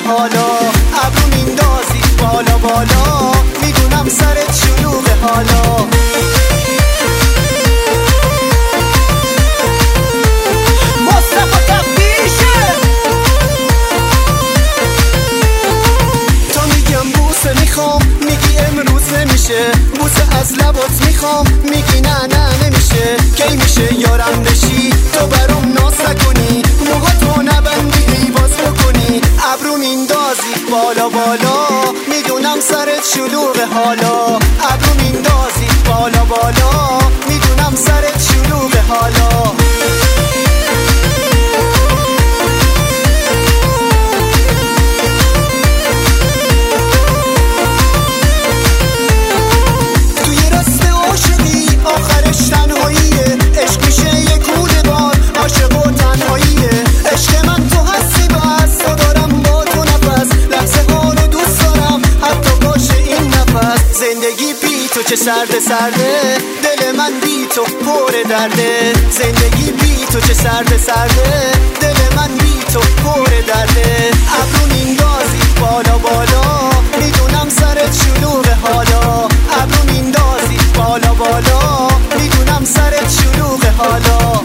حالا ابرو میندازی بالا بالا میدونم سرت شلوغه حالا مصطفی تفتیشه تا میگم بوسه میخوام میگی امروز نمیشه بوسه از لبات میخوام میگی نه نه نمیشه کی میشه یارم بشی تو برام ناز نکنی موهاتو نبندی باز بکنی ابرو میندازی بالا بالا میدونم سرت شلوغه حالا ابرو میندازی بالا بالا میدونم سرت شلوغه حالا توی رست عاشقی آخرش تنهاییه عشق میشه یه کوله بار عاشق و تنهاییه عشق من تو هستی بس تو دارم با تو نفس لحظه ها رو دوست دارم حتی باشه این نفس زندگی بی تو چه سرده سرده دل من بی تو پر درده زندگی بی تو چه سرده سرده دل من بی تو پر درده ابرو میندازی بالا بالا میدونم سرت شلوغه حالا ابرو میندازی بالا بالا میدونم سرت شلوغه حالا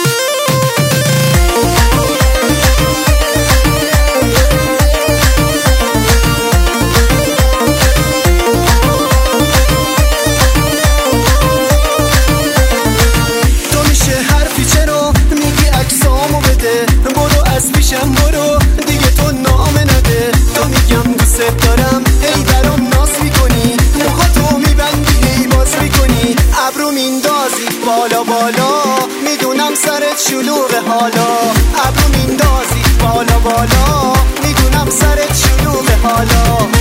از پیشم برو دیگه تو نامه نده تو میگم دوست دارم ای برام ناز میکنی موهاتو میبندی باز میکنی ابرو میندازی بالا بالا میدونم سرت شلوغه حالا ابرو میندازی بالا بالا میدونم سرت شلوغه حالا